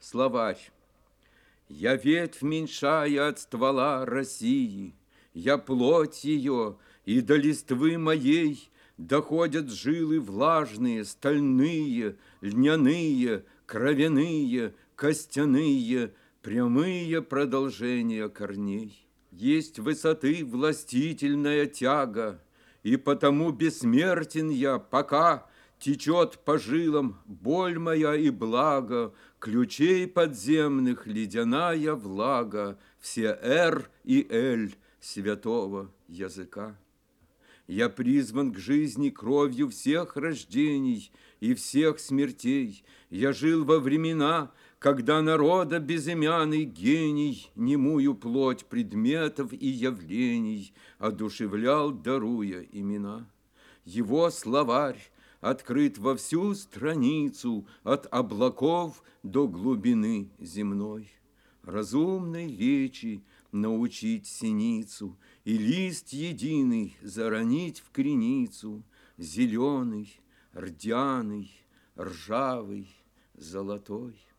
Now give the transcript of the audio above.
Словарь. Я ветвь меньшая от ствола России, я плоть ее, и до листвы моей доходят жилы влажные, стальные, льняные, кровяные, костяные, прямые продолжения корней. Есть высоты властительная тяга, и потому бессмертен я, пока течет по жилам боль моя и благо, ключей подземных ледяная влага, все «Р» и «Л» святого языка. Я призван к жизни кровью всех рождений и всех смертей. Я жил во времена, когда народа безымянный гений немую плоть предметов и явлений одушевлял, даруя имена. Его словарь открыт во всю страницу от облаков до глубины земной. Разумной речи научить синицу и лист единый заронить в креницу, зеленый, рдяный, ржавый, золотой.